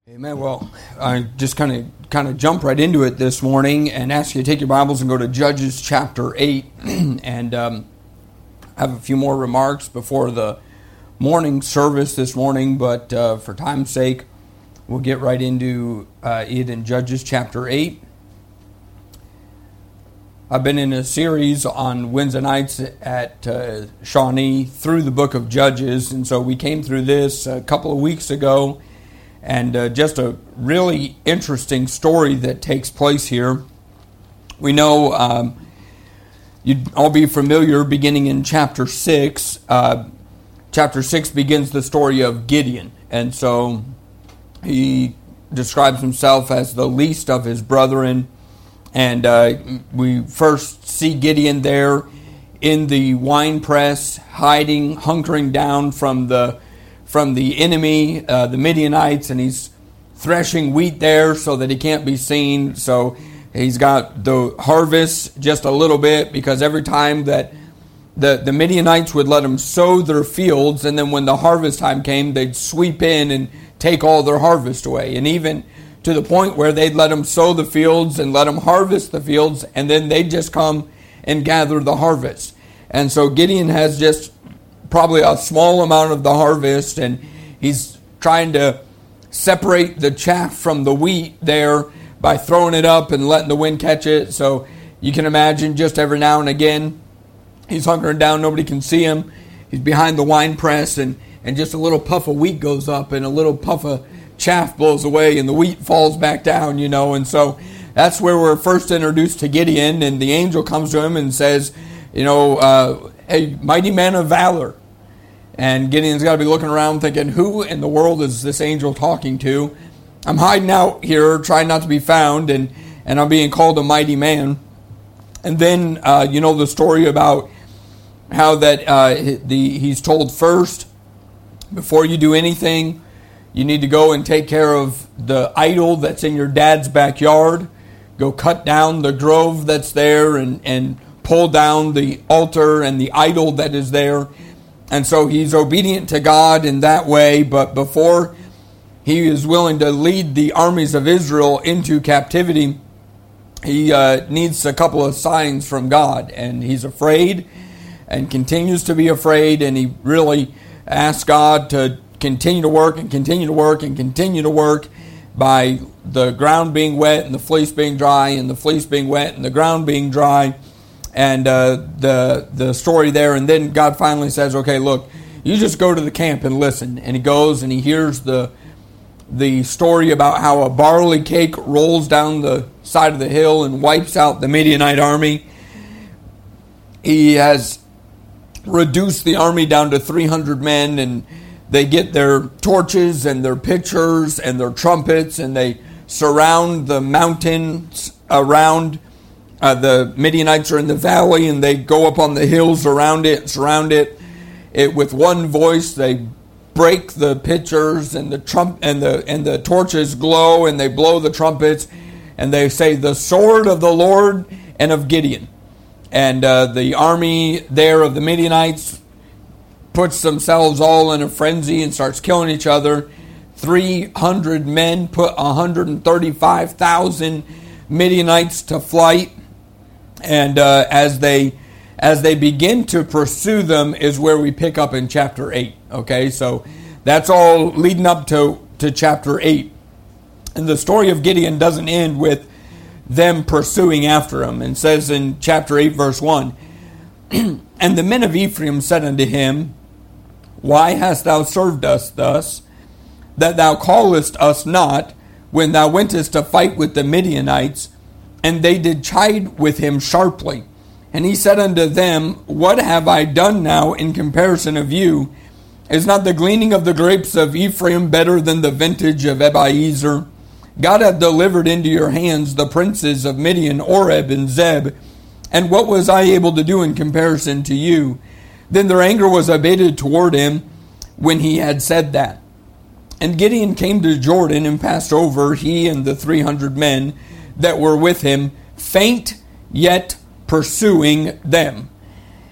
Amen. Well, I just kind of jump right into it this morning and ask you to take your Bibles and go to Judges chapter 8 and have a few more remarks before the morning service this morning, but for time's sake, we'll get right into it in Judges chapter 8. I've been in a series on Wednesday nights at Shawnee through the book of Judges, and so we came through this a couple of weeks ago. And just a really interesting story that takes place here. We know you'd all be familiar beginning in chapter 6. Chapter 6 begins the story of Gideon. And so he describes himself as the least of his brethren. And we first see Gideon there in the wine press, hiding, hunkering down from the enemy, the Midianites, and he's threshing wheat there so that he can't be seen. So he's got the harvest just a little bit, because every time that the Midianites would let him sow their fields, and then when the harvest time came, they'd sweep in and take all their harvest away. And even to the point where they'd let him sow the fields and let him harvest the fields, and then they'd just come and gather the harvest. And so Gideon has just probably a small amount of the harvest, and he's trying to separate the chaff from the wheat there by throwing it up and letting the wind catch it. So you can imagine just every now and again he's hunkering down, nobody can see him, he's behind the wine press, and just a little puff of wheat goes up and a little puff of chaff blows away and the wheat falls back down, and so that's where we're first introduced to Gideon. And the angel comes to him and says, "Hey, mighty man of valor." And Gideon's got to be looking around thinking, who in the world is this angel talking to? I'm hiding out here, trying not to be found, and I'm being called a mighty man. And then, the story about how that he's told first, before you do anything, you need to go and take care of the idol that's in your dad's backyard. Go cut down the grove that's there and pull down the altar and the idol that is there. And so he's obedient to God in that way, but before he is willing to lead the armies of Israel into captivity, he needs a couple of signs from God. And he's afraid and continues to be afraid, and he really asks God to continue to work and continue to work and continue to work by the ground being wet and the fleece being dry, and the fleece being wet and the ground being dry. And the story there, and then God finally says, okay, look, you just go to the camp and listen. And he goes and he hears the story about how a barley cake rolls down the side of the hill and wipes out the Midianite army. He has reduced the army down to 300 men, and they get their torches and their pitchers and their trumpets, and they surround the mountains around. The Midianites are in the valley, and they go up on the hills around it, surround it. With one voice, they break the pitchers, and the torches glow, and they blow the trumpets, and they say, "The sword of the Lord and of Gideon." And the army there of the Midianites puts themselves all in a frenzy and starts killing each other. 300 men put 135,000 Midianites to flight. And as they begin to pursue them is where we pick up in chapter 8. Okay, so that's all leading up to chapter 8. And the story of Gideon doesn't end with them pursuing after him. And says in chapter 8, verse 1, "And the men of Ephraim said unto him, Why hast thou served us thus, that thou callest us not, when thou wentest to fight with the Midianites? And they did chide with him sharply. And he said unto them, What have I done now in comparison of you? Is not the gleaning of the grapes of Ephraim better than the vintage of Abiezer? God hath delivered into your hands the princes of Midian, Oreb, and Zeb. And what was I able to do in comparison to you? Then their anger was abated toward him when he had said that. And Gideon came to Jordan and passed over, he and the 300 men that were with him, faint yet pursuing them.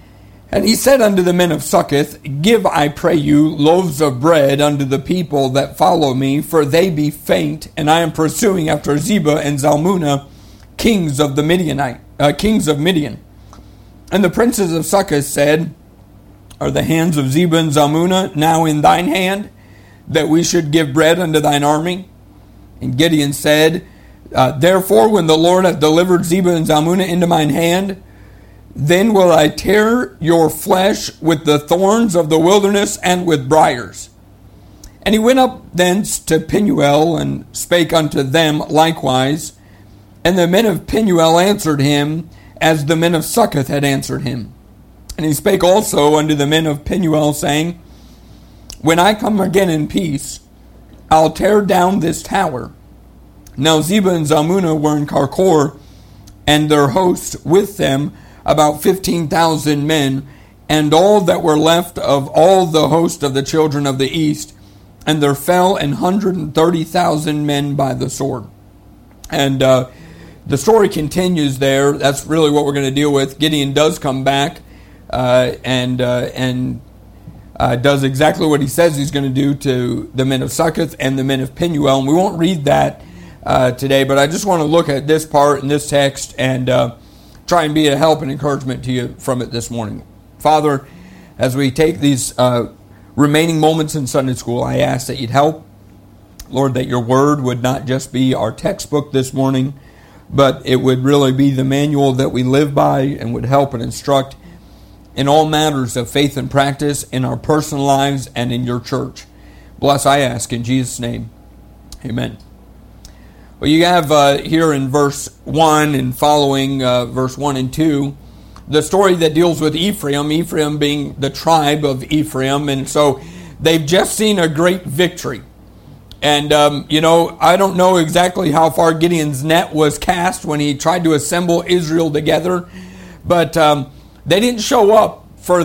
And he said unto the men of Succoth, Give, I pray you, loaves of bread unto the people that follow me, for they be faint, and I am pursuing after Zebah and Zalmunna, kings of Midian. And the princes of Succoth said, Are the hands of Zebah and Zalmunna now in thine hand, that we should give bread unto thine army? And Gideon said, Therefore, when the Lord hath delivered Zebah and Zalmunna into mine hand, then will I tear your flesh with the thorns of the wilderness and with briars. And he went up thence to Penuel, and spake unto them likewise. And the men of Penuel answered him, as the men of Succoth had answered him. And he spake also unto the men of Penuel, saying, When I come again in peace, I'll tear down this tower. Now Zebah and Zalmunna were in Karkor, and their host with them, about 15,000 men, and all that were left of all the host of the children of the east, and there fell 130,000 men by the sword. And the story continues there. That's really what we're going to deal with. Gideon does come back and does exactly what he says he's going to do to the men of Succoth and the men of Penuel. And we won't read that today, but I just want to look at this part in this text and try and be a help and encouragement to you from it this morning. Father, as we take these remaining moments in Sunday school, I ask that you'd help. Lord, that your word would not just be our textbook this morning, but it would really be the manual that we live by and would help and instruct in all matters of faith and practice in our personal lives and in your church. Bless, I ask, in Jesus' name. Amen. Well, you have here in verse 1 and following verse 1 and 2, the story that deals with Ephraim being the tribe of Ephraim. And so they've just seen a great victory. And, I don't know exactly how far Gideon's net was cast when he tried to assemble Israel together. But they didn't show up for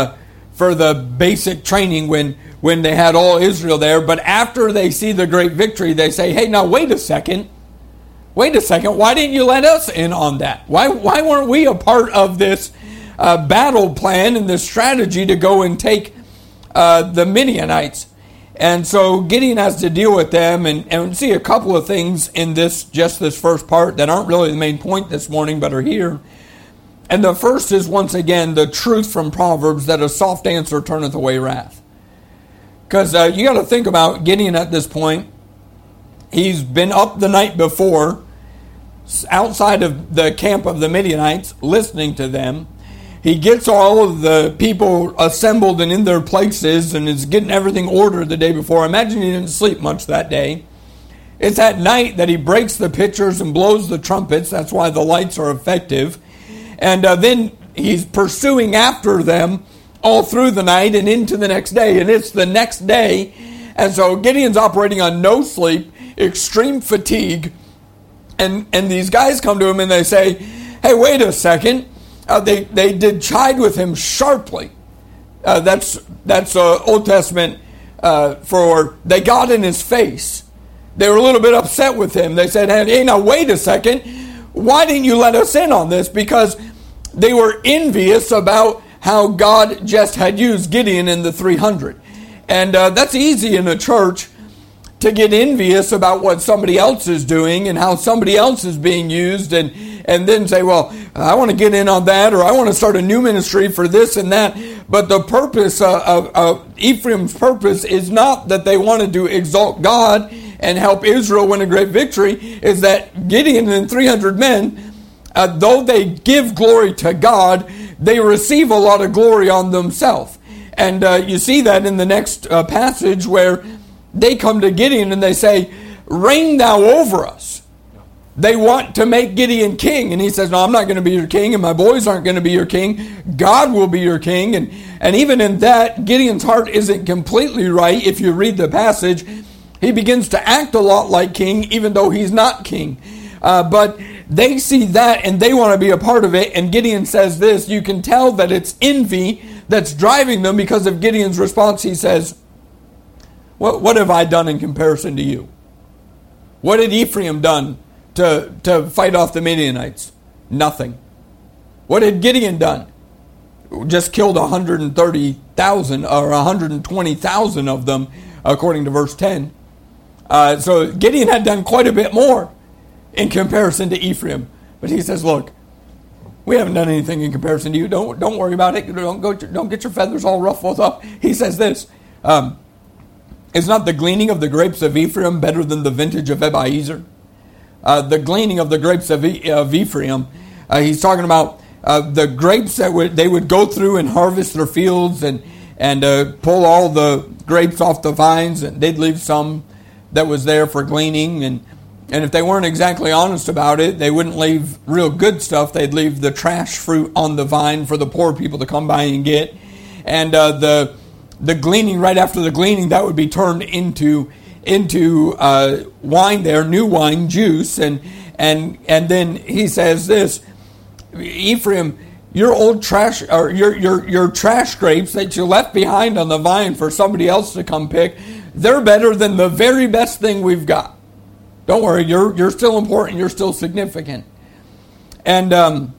the basic training when they had all Israel there. But after they see the great victory, they say, hey, now wait a second. Why didn't you let us in on that? Why weren't we a part of this battle plan and this strategy to go and take the Midianites? And so Gideon has to deal with them and see a couple of things in this first part that aren't really the main point this morning, but are here. And the first is, once again, the truth from Proverbs that a soft answer turneth away wrath. Because you got to think about Gideon at this point. He's been up the night before, outside of the camp of the Midianites, listening to them. He gets all of the people assembled and in their places and is getting everything ordered the day before. Imagine he didn't sleep much that day. It's at night that he breaks the pitchers and blows the trumpets. That's why the lights are effective. And then he's pursuing after them all through the night and into the next day. And it's the next day. And so Gideon's operating on no sleep, extreme fatigue. And these guys come to him and they say, hey, wait a second. They did chide with him sharply. That's Old Testament for they got in his face. They were a little bit upset with him. They said, hey, now wait a second. Why didn't you let us in on this? Because they were envious about how God just had used Gideon in the 300. And that's easy in a church to get envious about what somebody else is doing and how somebody else is being used and then say, well, I want to get in on that, or I want to start a new ministry for this and that. But the purpose of Ephraim's purpose is not that they wanted to exalt God and help Israel win a great victory, is that Gideon and 300 men, though they give glory to God, they receive a lot of glory on themselves. And you see that in the next passage where they come to Gideon and they say, reign thou over us. They want to make Gideon king. And he says, no, I'm not going to be your king, and my boys aren't going to be your king. God will be your king. And even in that, Gideon's heart isn't completely right. If you read the passage, he begins to act a lot like king, even though he's not king. But they see that and they want to be a part of it. And Gideon says this, you can tell that it's envy that's driving them because of Gideon's response. He says, what have I done in comparison to you? What had Ephraim done to fight off the Midianites? Nothing. What had Gideon done? just killed 130,000 or 120,000 of them, according to verse 10. So Gideon had done quite a bit more in comparison to Ephraim. But he says, look, we haven't done anything in comparison to you. Don't worry about it. Don't get your feathers all ruffled up. He says this, is not the gleaning of the grapes of Ephraim better than the vintage of Abiezer? The gleaning of the grapes of Ephraim, he's talking about the grapes that they would go through and harvest their fields and pull all the grapes off the vines, and they'd leave some that was there for gleaning, and if they weren't exactly honest about it, they wouldn't leave real good stuff. They'd leave the trash fruit on the vine for the poor people to come by and get. And the gleaning, right after the gleaning, that would be turned into wine there, new wine, juice. And then he says this, Ephraim, your old trash, or your trash grapes that you left behind on the vine for somebody else to come pick, they're better than the very best thing we've got. Don't worry, you're still important, you're still significant. And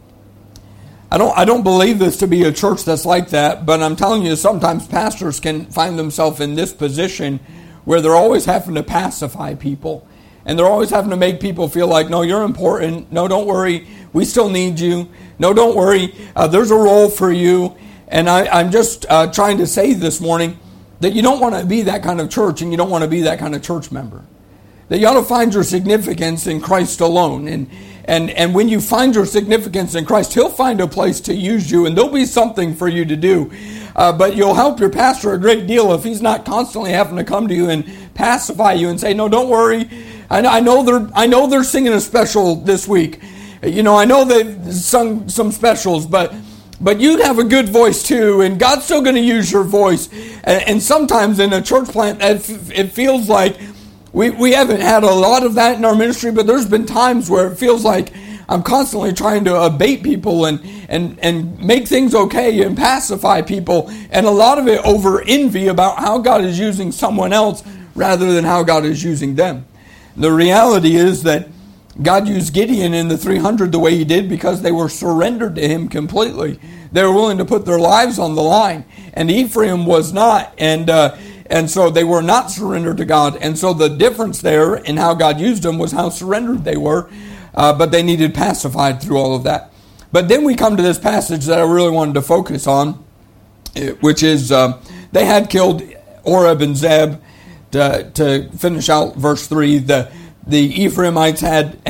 I don't believe this to be a church that's like that, but I'm telling you, sometimes pastors can find themselves in this position where they're always having to pacify people. And they're always having to make people feel like, no, you're important. No, don't worry, we still need you. No, don't worry, there's a role for you. And I'm just trying to say this morning that you don't want to be that kind of church, and you don't want to be that kind of church member. That you ought to find your significance in Christ alone. And when you find your significance in Christ, He'll find a place to use you, and there'll be something for you to do. But you'll help your pastor a great deal if he's not constantly having to come to you and pacify you and say, no, don't worry. I know they're singing a special this week. You know, I know they've sung some specials, but you have a good voice too, and God's still going to use your voice. And sometimes in a church plant, it feels like we haven't had a lot of that in our ministry, but there's been times where it feels like I'm constantly trying to abate people and make things okay and pacify people, and a lot of it over envy about how God is using someone else rather than how God is using them. The reality is that God used Gideon in the 300 the way He did because they were surrendered to Him completely. They were willing to put their lives on the line, and Ephraim was not, and so they were not surrendered to God. And so the difference there in how God used them was how surrendered they were, but they needed pacified through all of that. But then we come to this passage that I really wanted to focus on, which is they had killed Oreb and Zeb. To finish out verse 3, the Ephraimites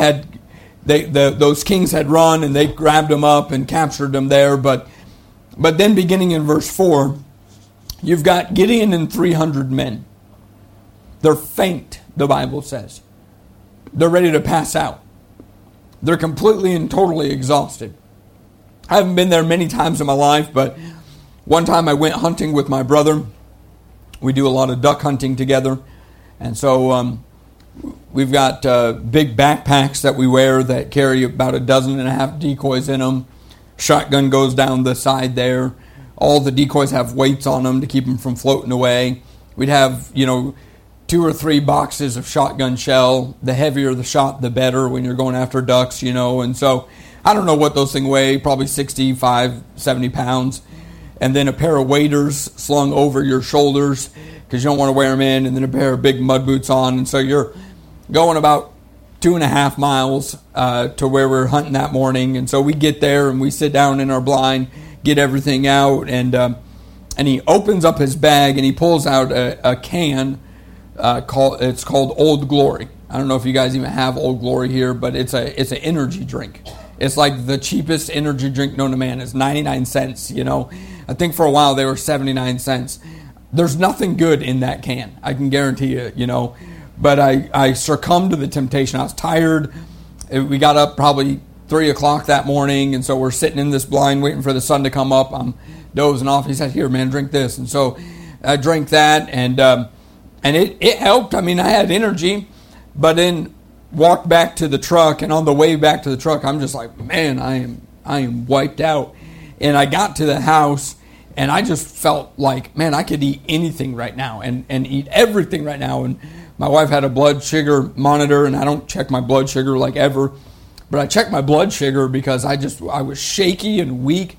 those kings had run, and they grabbed them up and captured them there. But then beginning in verse 4, you've got Gideon and 300 men. They're faint, the Bible says. They're ready to pass out. They're completely and totally exhausted. I haven't been there many times in my life, but one time I went hunting with my brother. We do a lot of duck hunting together. And so we've got big backpacks that we wear that carry about 12.5 decoys in them. Shotgun goes down the side there. All the decoys have weights on them to keep them from floating away. We'd have, 2 or 3 boxes of shotgun shell. The heavier the shot, the better when you're going after ducks, And so I don't know what those things weigh, probably 65, 70 pounds. And then a pair of waders slung over your shoulders because you don't want to wear them in, and then a pair of big mud boots on. And so you're going about 2.5 miles to where we're hunting that morning. And so we get there and we sit down in our blind, get everything out, and he opens up his bag and he pulls out a can called Old Glory. I don't know if you guys even have Old Glory here, but it's an energy drink. It's like the cheapest energy drink known to man. It's 99 cents, I think for a while they were 79 cents. There's nothing good in that can, I can guarantee you, But I succumbed to the temptation. I was tired. We got up probably 3 o'clock that morning, and so we're sitting in this blind waiting for the sun to come up. I'm dozing off. He said, "Here, man, drink this." And so I drank that, and it helped. I mean, I had energy, but then walked back to the truck, and on the way back to the truck, I'm just like, man, I am wiped out. And I got to the house, and I just felt like, man, I could eat anything right now and eat everything right now. And my wife had a blood sugar monitor, and I don't check my blood sugar like ever, but I checked my blood sugar because I was shaky and weak,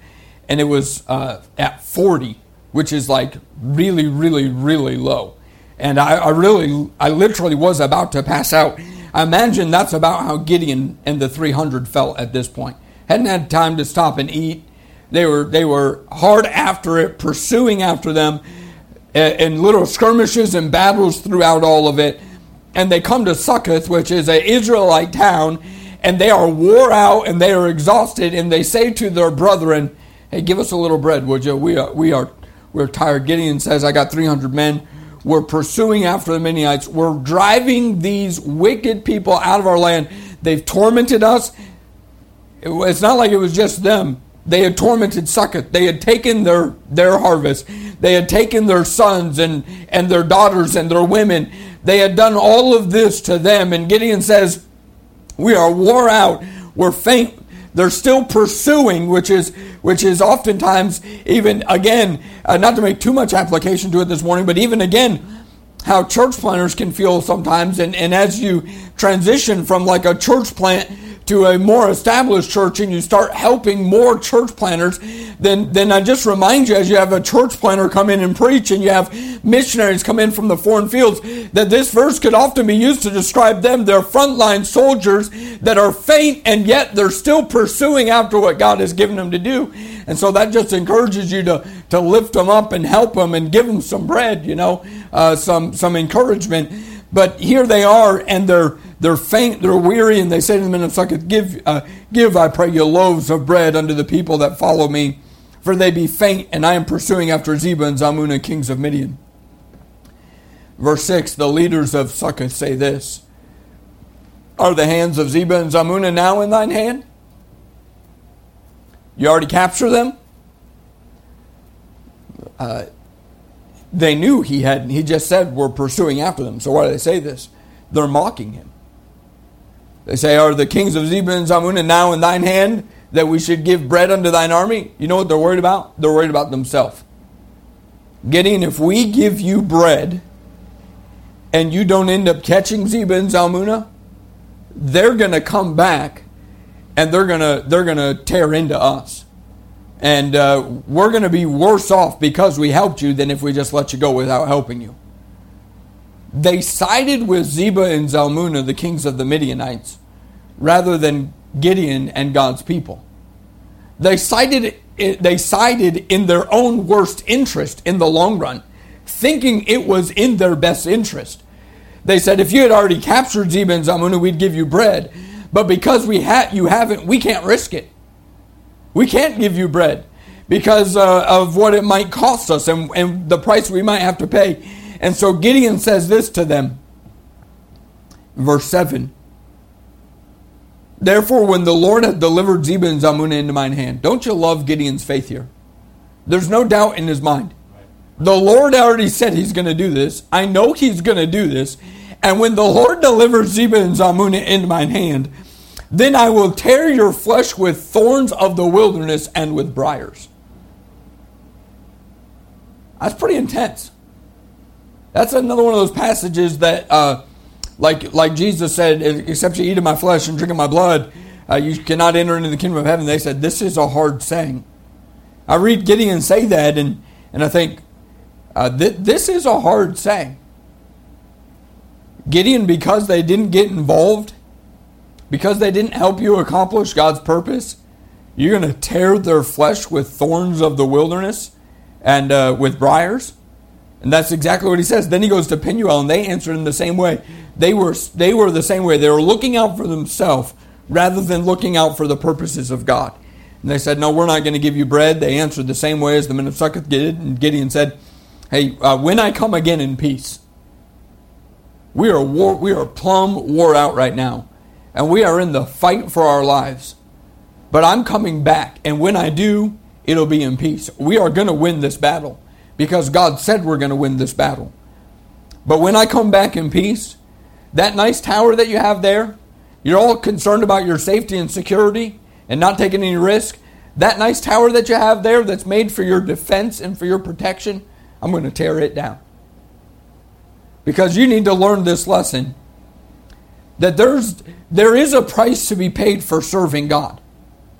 and it was at 40, which is like really, really, really low. And I literally was about to pass out. I imagine that's about how Gideon and the 300 felt at this point. Hadn't had time to stop and eat. They were hard after it, pursuing after them, in little skirmishes and battles throughout all of it. And they come to Succoth, which is an Israelite town, and they are wore out and they are exhausted, and they say to their brethren, "Hey, give us a little bread, would you? We're tired." Gideon says, "I got 300 men. We're pursuing after the Midianites. We're driving these wicked people out of our land. They've tormented us." It's not like it was just them. They had tormented Succoth. They had taken their harvest. They had taken their sons and their daughters and their women. They had done all of this to them. And Gideon says, "We are wore out. We're faint." They're still pursuing, which is oftentimes, even again, not to make too much application to it this morning, but even again, how church planters can feel sometimes. And as you transition from like a church plant to a more established church, and you start helping more church planters, then I just remind you, as you have a church planter come in and preach, and you have missionaries come in from the foreign fields, that this verse could often be used to describe them. They're frontline soldiers that are faint, and yet they're still pursuing after what God has given them to do. And so that just encourages you to lift them up and help them and give them some bread, some encouragement. But here they are, and they're faint, they're weary, and they say to the men of Succoth, give, I pray you, loaves of bread unto the people that follow me, for they be faint, and I am pursuing after Zebah and Zalmunna, kings of Midian. Verse 6, the leaders of Succoth say this, "Are the hands of Zebah and Zalmunna now in thine hand? You already captured them?" They knew he hadn't. He just said, "We're pursuing after them." So why do they say this? They're mocking him. They say, "Are the kings of Zebah and Zalmunna now in thine hand, that we should give bread unto thine army?" You know what they're worried about? They're worried about themselves. Gideon, if we give you bread and you don't end up catching Zebah and Zalmunna, they're going to come back and they're going to tear into us. And we're going to be worse off because we helped you than if we just let you go without helping you. They sided with Zebah and Zalmunna, the kings of the Midianites, rather than Gideon and God's people. They sided in their own worst interest in the long run, thinking it was in their best interest. They said, "If you had already captured Zebah and Zalmunna, we'd give you bread. But because you haven't, we can't risk it. We can't give you bread because of what it might cost us and the price we might have to pay." And so Gideon says this to them. Verse 7. "Therefore, when the Lord hath delivered Zebah and Zalmunna into mine hand." Don't you love Gideon's faith here? There's no doubt in his mind. The Lord already said he's going to do this. I know he's going to do this. And when the Lord delivers Zebah and Zalmunna into mine hand, then I will tear your flesh with thorns of the wilderness and with briars. That's pretty intense. That's another one of those passages that, like Jesus said, "Except you eat of my flesh and drink of my blood, you cannot enter into the kingdom of heaven." They said, this is a hard saying. I read Gideon say that, and I think, this is a hard saying. Gideon, because they didn't get involved, because they didn't help you accomplish God's purpose, you're going to tear their flesh with thorns of the wilderness and with briars. And that's exactly what he says. Then he goes to Penuel, and they answered in the same way. They were the same way. They were looking out for themselves rather than looking out for the purposes of God. And they said, "No, we're not going to give you bread." They answered the same way as the men of Succoth did. And Gideon said, "Hey, when I come again in peace, we are plumb wore out right now. And we are in the fight for our lives. But I'm coming back. And when I do, it'll be in peace. We are going to win this battle. Because God said we're going to win this battle. But when I come back in peace, that nice tower that you have there, you're all concerned about your safety and security and not taking any risk. That nice tower that you have there that's made for your defense and for your protection, I'm going to tear it down. Because you need to learn this lesson. That there is a price to be paid for serving God.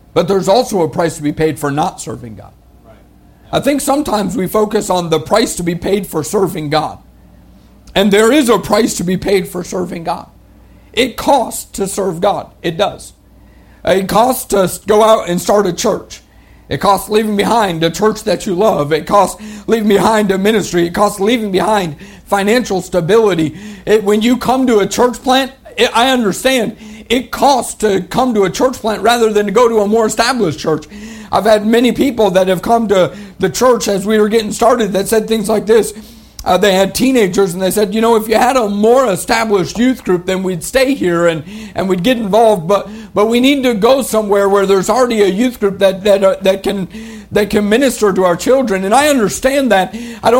But there's also a price to be paid for not serving God. Right. I think sometimes we focus on the price to be paid for serving God. And there is a price to be paid for serving God. It costs to serve God. It does. It costs to go out and start a church. It costs leaving behind a church that you love. It costs leaving behind a ministry. It costs leaving behind financial stability. When you come to a church plant, I understand it costs to come to a church plant rather than to go to a more established church. I've had many people that have come to the church as we were getting started that said things like this. They had teenagers and they said, if you had a more established youth group, then we'd stay here and we'd get involved. But we need to go somewhere where there's already a youth group that can minister to our children. And I understand that.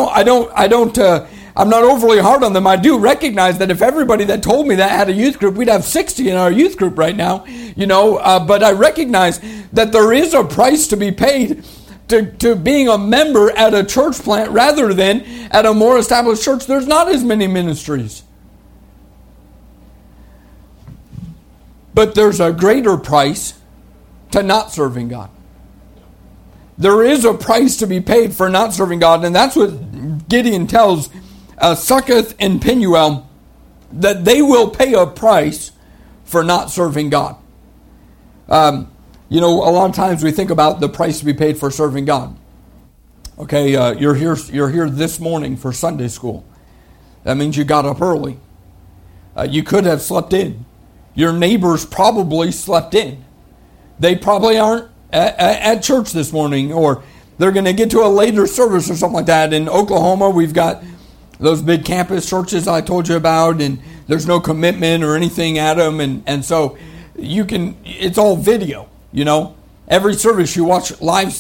I'm not overly hard on them. I do recognize that if everybody that told me that had a youth group, we'd have 60 in our youth group right now. But I recognize that there is a price to be paid to being a member at a church plant rather than at a more established church. There's not as many ministries. But there's a greater price to not serving God. There is a price to be paid for not serving God, and that's what Gideon tells Succoth and Penuel, that they will pay a price for not serving God. A lot of times we think about the price to be paid for serving God. Okay, you're here this morning for Sunday school. That means you got up early. You could have slept in. Your neighbors probably slept in. They probably aren't at church this morning, or they're going to get to a later service or something like that. In Oklahoma, we've got those big campus churches I told you about, and there's no commitment or anything at them, and so it's all video. Every service you watch live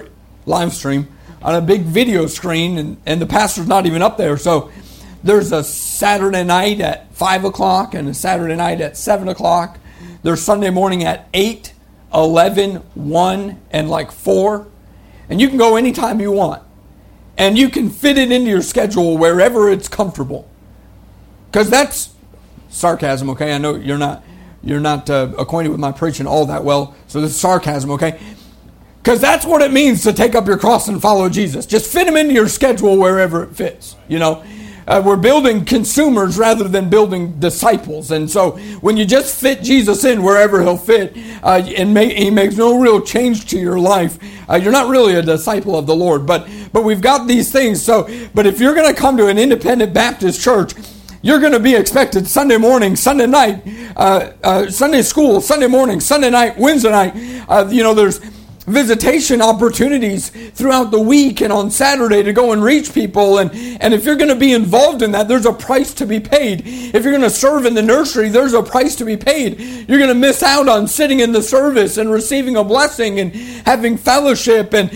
stream on a big video screen, and the pastor's not even up there. So there's a Saturday night at 5 o'clock and a Saturday night at 7 o'clock. There's Sunday morning at 8, 11, 1, and 4. And you can go anytime you want. And you can fit it into your schedule wherever it's comfortable. Because that's sarcasm, okay? I know you're not acquainted with my preaching all that well, so this is sarcasm, okay? Because that's what it means to take up your cross and follow Jesus. Just fit him into your schedule wherever it fits, We're building consumers rather than building disciples. And so when you just fit Jesus in wherever he'll fit, he makes no real change to your life, you're not really a disciple of the Lord. But we've got these things. But if you're going to come to an independent Baptist church, you're going to be expected Sunday morning, Sunday night, Sunday school, Sunday morning, Sunday night, Wednesday night. There's visitation opportunities throughout the week and on Saturday to go and reach people. And if you're going to be involved in that, there's a price to be paid. If you're going to serve in the nursery, there's a price to be paid. You're going to miss out on sitting in the service and receiving a blessing and having fellowship. And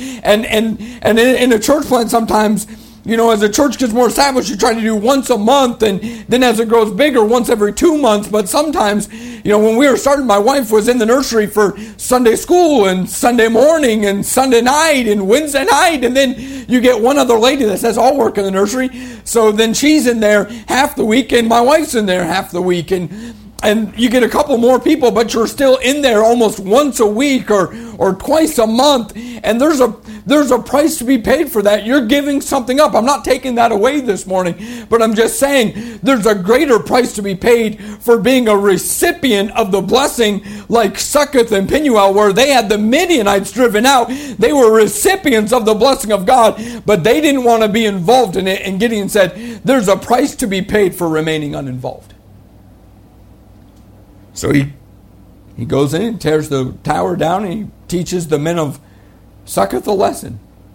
in a church plant sometimes, as a church gets more established, you try to do once a month, and then as it grows bigger, once every 2 months. But sometimes, when we were starting, my wife was in the nursery for Sunday school and Sunday morning and Sunday night and Wednesday night, and then you get one other lady that says, I'll work in the nursery. So then she's in there half the week, and my wife's in there half the week, and you get a couple more people, but you're still in there almost once a week or twice a month, and there's a price to be paid for that. You're giving something up. I'm not taking that away this morning, but I'm just saying there's a greater price to be paid for being a recipient of the blessing, like Succoth and Penuel, where they had the Midianites driven out. They were recipients of the blessing of God, but they didn't want to be involved in it, and Gideon said there's a price to be paid for remaining uninvolved. So he goes in and tears the tower down, and he teaches the men of Succoth a lesson,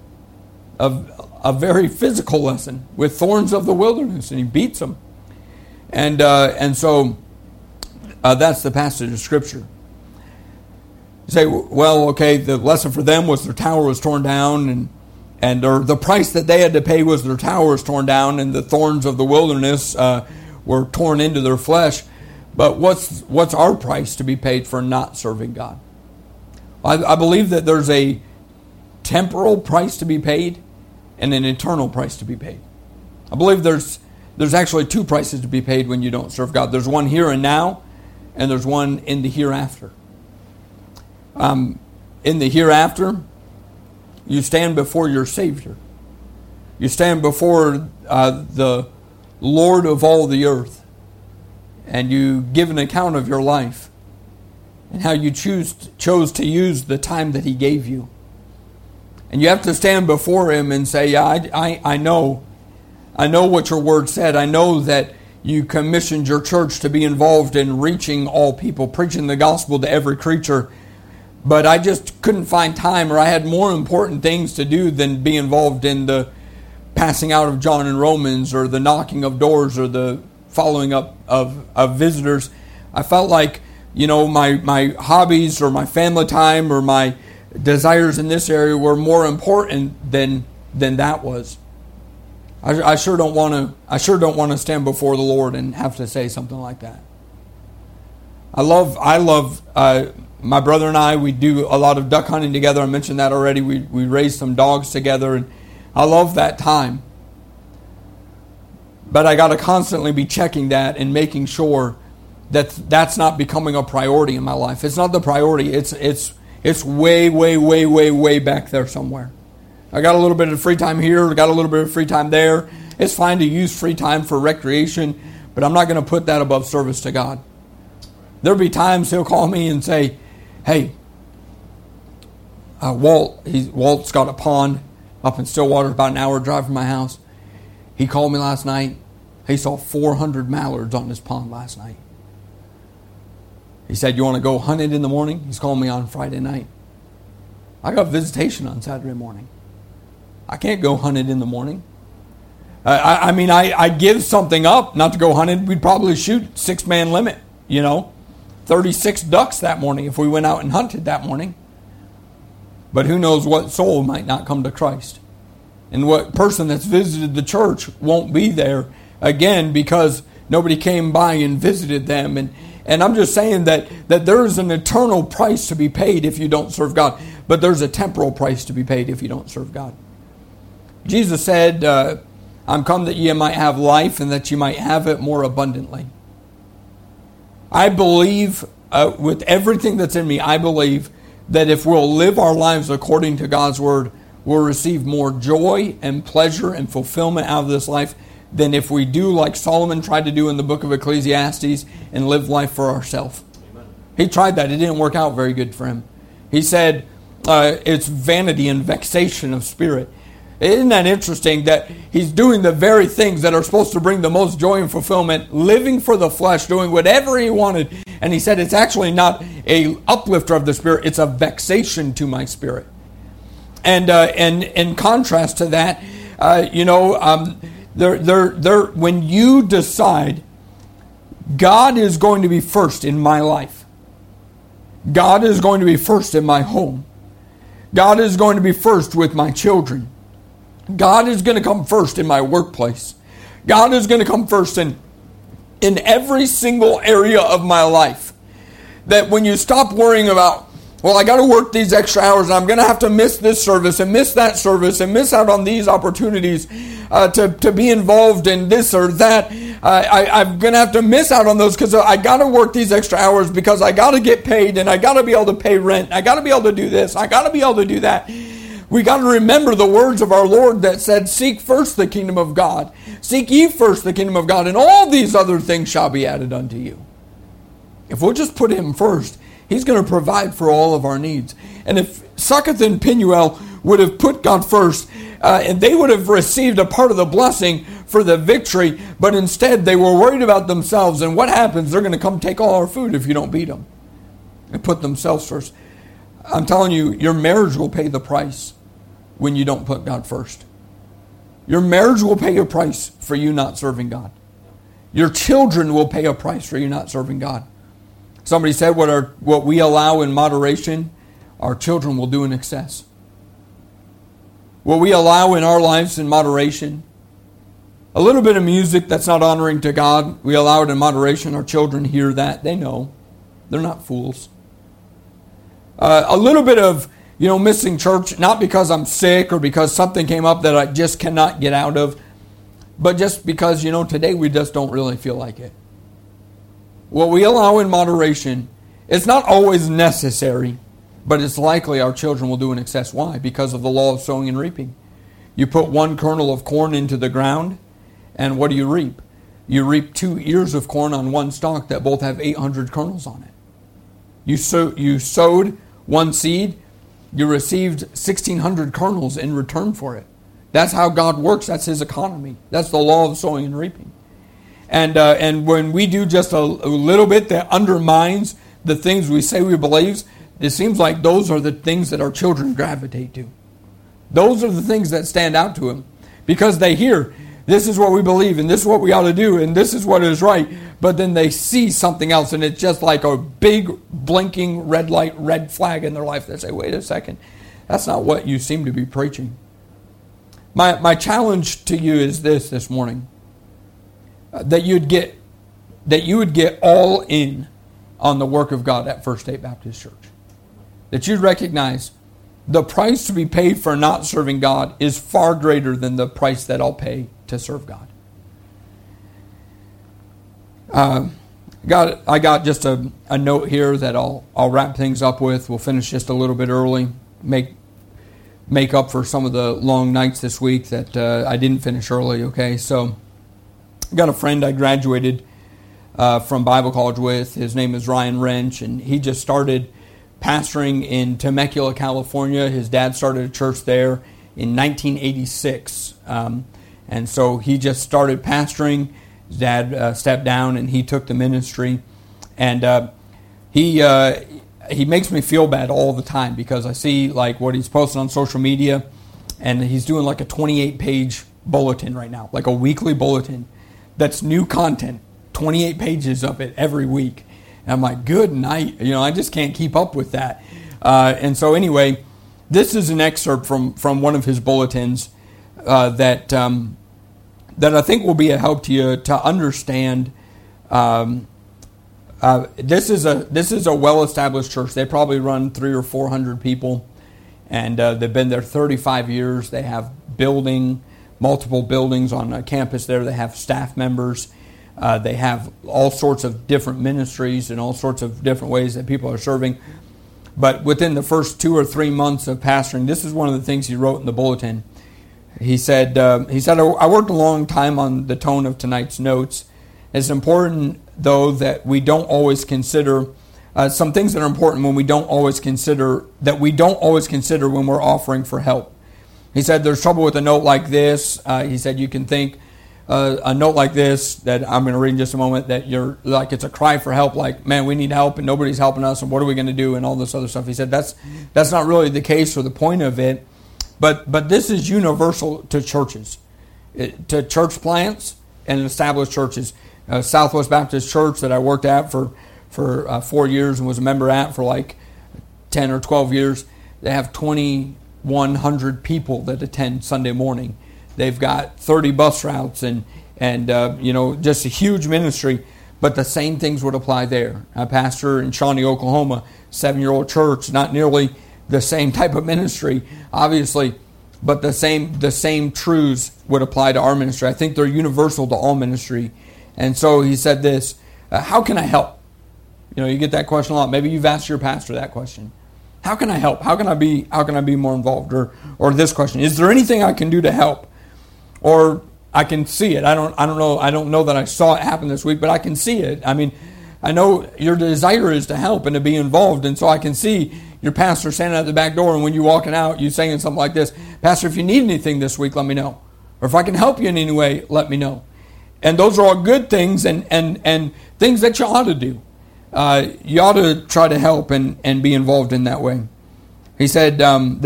a very physical lesson with thorns of the wilderness, and he beats them. And so that's the passage of Scripture. You say, well, okay, the lesson for them was their tower was torn down, or the price that they had to pay was their tower was torn down, and the thorns of the wilderness were torn into their flesh. But what's our price to be paid for not serving God? I believe that there's a temporal price to be paid and an eternal price to be paid. I believe there's actually two prices to be paid when you don't serve God. There's one here and now, and there's one in the hereafter. And in the hereafter, you stand before your Savior. You stand before the Lord of all the earth. And you give an account of your life and how you chose to use the time that He gave you. And you have to stand before Him and say, yeah, I know what your word said. I know that you commissioned your church to be involved in reaching all people, preaching the gospel to every creature. But I just couldn't find time, or I had more important things to do than be involved in the passing out of John and Romans, or the knocking of doors, or the following up of visitors. I felt like, my hobbies or my family time or my desires in this area were more important than that was. I sure don't want to stand before the Lord and have to say something like that. I love my brother and I. We do a lot of duck hunting together. I mentioned that already. We raise some dogs together, and I love that time. But I got to constantly be checking that and making sure that that's not becoming a priority in my life. It's not the priority. It's way, way, way, way, way back there somewhere. I got a little bit of free time here, got a little bit of free time there. It's fine to use free time for recreation, but I'm not going to put that above service to God. There'll be times He'll call me and say, hey, Walt's got a pond up in Stillwater, about an hour drive from my house. He called me last night. He saw 400 mallards on his pond last night. He said, you want to go hunt it in the morning? He's calling me on Friday night. I got visitation on Saturday morning. I can't go hunt it in the morning. I give something up not to go hunt it. We'd probably shoot 6-man limit, 36 ducks that morning if we went out and hunted that morning. But who knows what soul might not come to Christ. And what person that's visited the church won't be there again because nobody came by and visited them. And I'm just saying that there is an eternal price to be paid if you don't serve God. But there's a temporal price to be paid if you don't serve God. Jesus said, I'm come that ye might have life and that ye might have it more abundantly. I believe, with everything that's in me, I believe that if we'll live our lives according to God's Word, we'll receive more joy and pleasure and fulfillment out of this life than if we do like Solomon tried to do in the book of Ecclesiastes and live life for ourselves. He tried that. It didn't work out very good for him. He said it's vanity and vexation of spirit. Isn't that interesting that he's doing the very things that are supposed to bring the most joy and fulfillment, living for the flesh, doing whatever he wanted. And he said it's actually not a uplifter of the spirit, it's a vexation to my spirit. And in contrast to that, when you decide God is going to be first in my life, God is going to be first in my home, God is going to be first with my children, God is going to come first in my workplace, God is going to come first in every single area of my life. That when you stop worrying about, well, I got to work these extra hours and I'm going to have to miss this service and miss that service and miss out on these opportunities to be involved in this or that. I'm going to have to miss out on those because I got to work these extra hours because I got to get paid and I got to be able to pay rent. I got to be able to do this. I got to be able to do that. We got to remember the words of our Lord that said, seek first the kingdom of God. Seek ye first the kingdom of God, and all these other things shall be added unto you. If we'll just put Him first, He's going to provide for all of our needs. And if Succoth and Penuel would have put God first, and they would have received a part of the blessing for the victory, but instead they were worried about themselves. And what happens? They're going to come take all our food if you don't beat them. And put themselves first. I'm telling you, your marriage will pay the price when you don't put God first. Your marriage will pay a price for you not serving God. Your children will pay a price for you not serving God. Somebody said what we allow in moderation, our children will do in excess. What we allow in our lives in moderation, a little bit of music that's not honoring to God, we allow it in moderation. Our children hear that. They know. They're not fools. A little bit of, missing church, not because I'm sick or because something came up that I just cannot get out of, but just because, today we just don't really feel like it. What we allow in moderation, it's not always necessary, but it's likely our children will do in excess. Why? Because of the law of sowing and reaping. You put one kernel of corn into the ground, and what do you reap? You reap 2 ears of corn on one stalk that both have 800 kernels on it. You sowed one seed, you received 1,600 kernels in return for it. That's how God works. That's His economy. That's the law of sowing and reaping. And when we do just a little bit that undermines the things we say we believe, it seems like those are the things that our children gravitate to. Those are the things that stand out to them because they hear, this is what we believe and this is what we ought to do and this is what is right. But then they see something else and it's just like a big blinking red light, red flag in their life. They say, wait a second, that's not what you seem to be preaching. My challenge to you is this morning. That you would get all in on the work of God at First State Baptist Church. That you'd recognize the price to be paid for not serving God is far greater than the price that I'll pay to serve God. I got just a note here that I'll wrap things up with. We'll finish just a little bit early. Make up for some of the long nights this week that I didn't finish early. Okay, so I got a friend I graduated from Bible college with. His name is Ryan Wrench, and he just started pastoring in Temecula, California. His dad started a church there in 1986. And so he just started pastoring. His dad stepped down and he took the ministry. And he makes me feel bad all the time because I see like what he's posting on social media, and he's doing like a 28-page bulletin right now, like a weekly bulletin that's new content, 28 pages of it every week. And I'm like, good night. I just can't keep up with that. And so anyway, this is an excerpt from one of his bulletins that I think will be a help to you to understand. This is a well-established church. They probably run 300 or 400 people, and they've been there 35 years. They have multiple buildings on a campus there. They have staff members. They have all sorts of different ministries and all sorts of different ways that people are serving. But within the first 2 or 3 months of pastoring, this is one of the things he wrote in the bulletin. He said, I worked a long time on the tone of tonight's notes. It's important, though, that we don't always consider some things that are important when we don't always consider when we're offering for help. He said there's trouble with a note like this. He said you can think a note like this that I'm going to read in just a moment, that you're like it's a cry for help, like, man, we need help and nobody's helping us and what are we going to do and all this other stuff. He said that's not really the case or the point of it, but this is universal to churches, to church plants and established churches. Southwest Baptist Church that I worked at for 4 years and was a member at for like 10 or 12 years, they have 2,100 people that attend Sunday morning. They've got 30 bus routes and just a huge ministry. But the same things would apply there. I pastor in Shawnee, Oklahoma, 7-year-old church, not nearly the same type of ministry, obviously, but the same truths would apply to our ministry. I think they're universal to all ministry. And so he said this, how can I help? You get that question a lot. Maybe you've asked your pastor that question. How can I help? How can I be more involved? Or this question, is there anything I can do to help? Or I can see it. I don't know that I saw it happen this week, but I can see it. I mean, I know your desire is to help and to be involved, and so I can see your pastor standing at the back door, and when you're walking out, you saying something like this, Pastor, if you need anything this week, let me know. Or if I can help you in any way, let me know. And those are all good things and things that you ought to do. You ought to try to help and be involved in that way. He said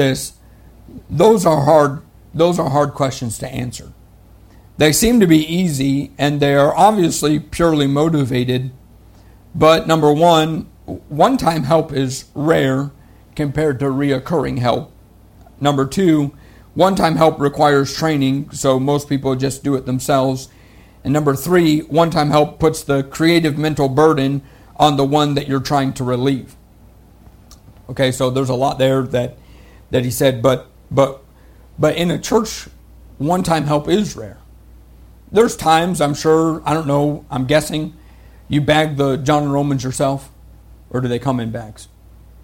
those are hard questions to answer. They seem to be easy, and they are obviously purely motivated. But number one-time help is rare compared to reoccurring help. Number two, one-time help requires training, so most people just do it themselves. And number three, one-time help puts the creative mental burden on the one that you're trying to relieve. Okay, so there's a lot there that he said, but in a church, one-time help is rare. There's times, I'm sure, I don't know, I'm guessing, you bag the John and Romans yourself, or do they come in bags? No, we bag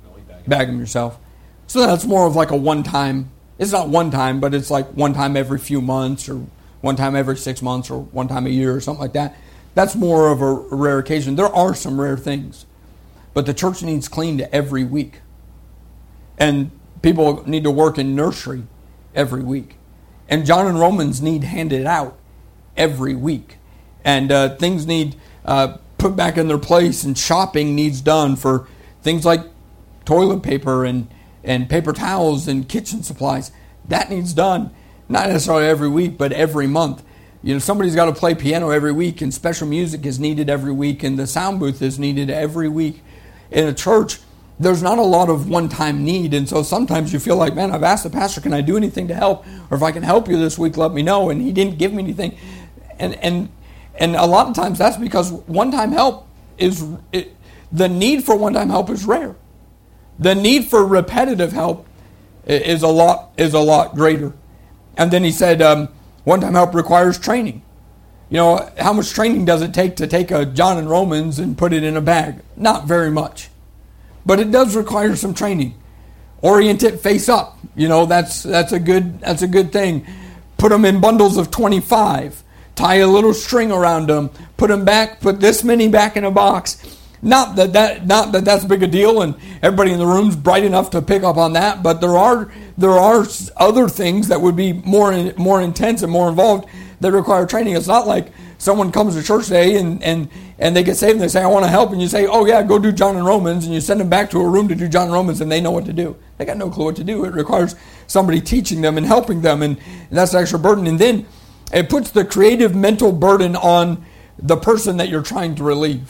bag them yourself. So that's more of like a one-time. It's not one time, but it's like one time every few months, or one time every 6 months, or one time a year, or something like that. That's more of a rare occasion. There are some rare things, but the church needs cleaned every week. And people need to work in nursery every week. And John and Romans need handed out every week. And things need put back in their place, and shopping needs done for things like toilet paper and paper towels and kitchen supplies. That needs done, not necessarily every week, but every month. Somebody's got to play piano every week, and special music is needed every week, and the sound booth is needed every week. In a church, there's not a lot of one-time need, and so sometimes you feel like, man, I've asked the pastor, can I do anything to help? Or if I can help you this week, let me know, and he didn't give me anything. And a lot of times that's because one-time help the need for one-time help is rare. The need for repetitive help is a lot greater. And then he said, one-time help requires training. How much training does it take to take a John and Romans and put it in a bag? Not very much. But it does require some training. Orient it face up. That's a good thing. Put them in bundles of 25. Tie a little string around them. Put them back. Put this many back in a box. Not that that's a big a deal, and everybody in the room's bright enough to pick up on that. But there are other things that would be more intense and more involved that require training. It's not like someone comes to church today and they get saved and they say, I want to help, and you say, oh yeah, go do John and Romans, and you send them back to a room to do John and Romans, and they know what to do. They got no clue what to do. It requires somebody teaching them and helping them, and that's an extra burden. And then it puts the creative mental burden on the person that you're trying to relieve.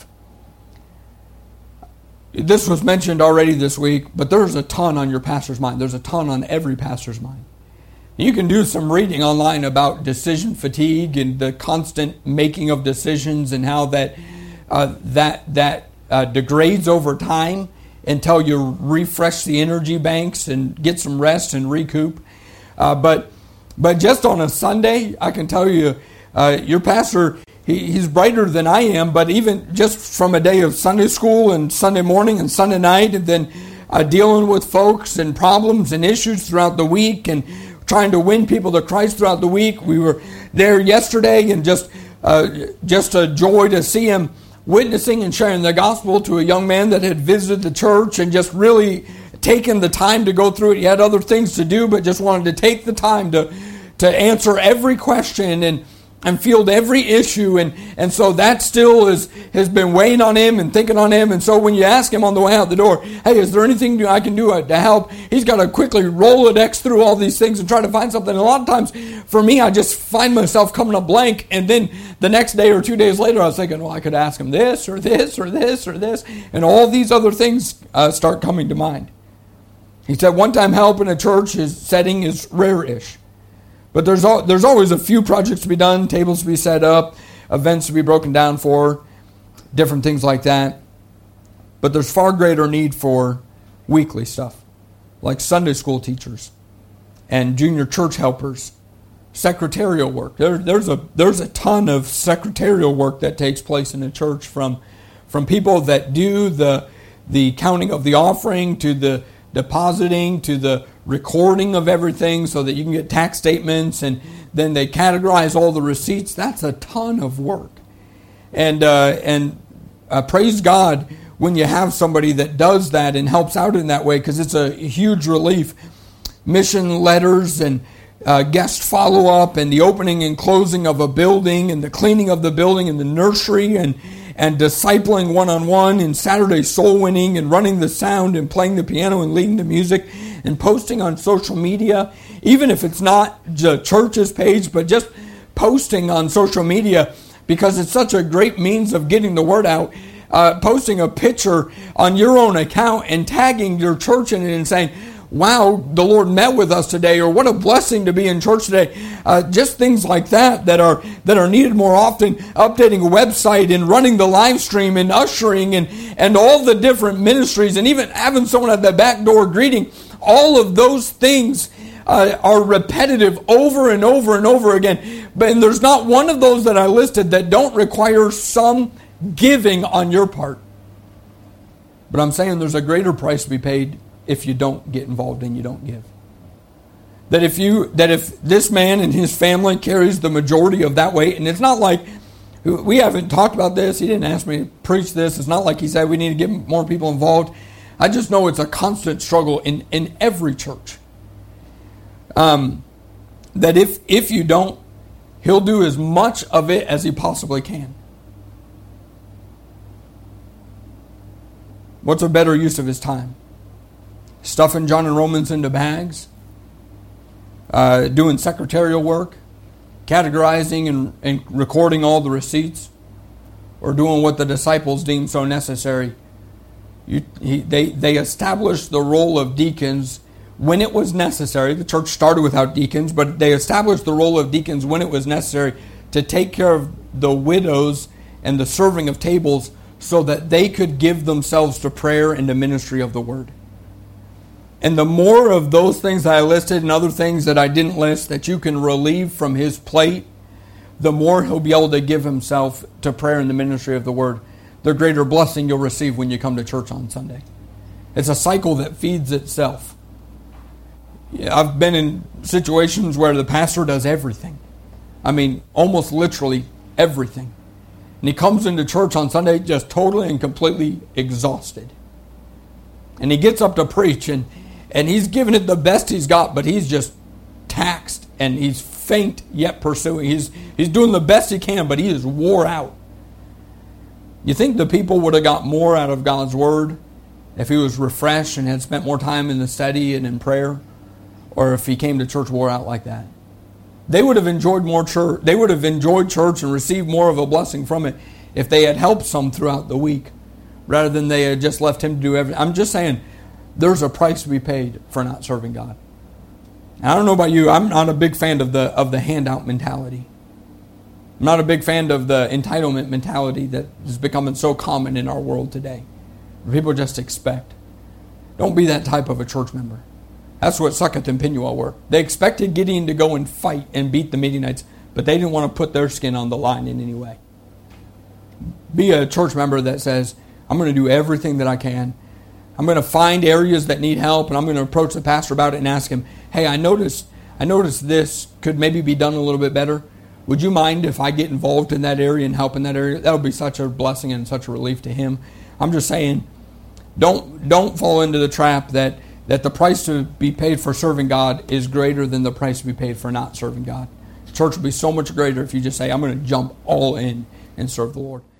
This was mentioned already this week, but there's a ton on your pastor's mind. There's a ton on every pastor's mind. You can do some reading online about decision fatigue and the constant making of decisions, and how that degrades over time until you refresh the energy banks and get some rest and recoup. But just on a Sunday, I can tell you, your pastor, he's brighter than I am, but even just from a day of Sunday school and Sunday morning and Sunday night, and then dealing with folks and problems and issues throughout the week, and trying to win people to Christ throughout the week. We were there yesterday, and just a joy to see him witnessing and sharing the gospel to a young man that had visited the church and just really taken the time to go through it. He had other things to do, but just wanted to take the time to answer every question and field every issue, and so that still has been weighing on him and thinking on him. And so when you ask him on the way out the door, hey, is there anything I can do to help? He's got to quickly Rolodex through all these things and try to find something. And a lot of times for me, I just find myself coming up blank, and then the next day or 2 days later, I was thinking, well, I could ask him this or this or this or this, and all these other things start coming to mind. He said one-time help in a church setting is rare-ish. But there's always a few projects to be done, tables to be set up, events to be broken down for, different things like that. But there's far greater need for weekly stuff, like Sunday school teachers and junior church helpers, secretarial work. There's a ton of secretarial work that takes place in a church, from people that do the counting of the offering, to the depositing, to the recording of everything so that you can get tax statements, and then they categorize all the receipts. That's a ton of work. And praise God when you have somebody that does that and helps out in that way, because it's a huge relief. Mission letters and guest follow-up, and the opening and closing of a building, and the cleaning of the building, and the nursery, and discipling one-on-one, and Saturday soul winning, and running the sound, and playing the piano, and leading the music, and posting on social media, even if it's not the church's page, but just posting on social media, because it's such a great means of getting the word out. Posting a picture on your own account and tagging your church in it and saying, wow, the Lord met with us today, or what a blessing to be in church today. Just things like that are needed more often. Updating a website and running the live stream and ushering and all the different ministries, and even having someone at the back door greeting. All of those things are repetitive over and over and over again. And there's not one of those that I listed that don't require some giving on your part. But I'm saying there's a greater price to be paid if you don't get involved and you don't give. That if this man and his family carries the majority of that weight, and it's not like, we haven't talked about this, he didn't ask me to preach this, it's not like he said we need to get more people involved. I just know it's a constant struggle in every church. That if you don't, he'll do as much of it as he possibly can. What's a better use of his time? Stuffing John and Romans into bags? Doing secretarial work? Categorizing and recording all the receipts? Or doing what the disciples deemed so necessary? They established the role of deacons when it was necessary. The church started without deacons, but they established the role of deacons when it was necessary to take care of the widows and the serving of tables so that they could give themselves to prayer and the ministry of the word. And the more of those things that I listed and other things that I didn't list that you can relieve from his plate, the more he'll be able to give himself to prayer and the ministry of the word. The greater blessing you'll receive when you come to church on Sunday. It's a cycle that feeds itself. I've been in situations where the pastor does everything. I mean, almost literally everything. And he comes into church on Sunday just totally and completely exhausted. And he gets up to preach and he's giving it the best he's got, but he's just taxed and he's faint yet pursuing. He's doing the best he can, but he is wore out. You think the people would have got more out of God's word if he was refreshed and had spent more time in the study and in prayer? Or if he came to church wore out like that? They would have enjoyed more church. They would have enjoyed church and received more of a blessing from it if they had helped some throughout the week, rather than they had just left him to do everything. I'm just saying, there's a price to be paid for not serving God. And I don't know about you, I'm not a big fan of the handout mentality. I'm not a big fan of the entitlement mentality that is becoming so common in our world today. People just expect. Don't be that type of a church member. That's what Succoth and Penuel were. They expected Gideon to go and fight and beat the Midianites, but they didn't want to put their skin on the line in any way. Be a church member that says, I'm going to do everything that I can. I'm going to find areas that need help, and I'm going to approach the pastor about it and ask him, hey, I noticed this could maybe be done a little bit better. Would you mind if I get involved in that area and help in that area? That would be such a blessing and such a relief to him. I'm just saying, don't fall into the trap that the price to be paid for serving God is greater than the price to be paid for not serving God. Church will be so much greater if you just say, I'm going to jump all in and serve the Lord.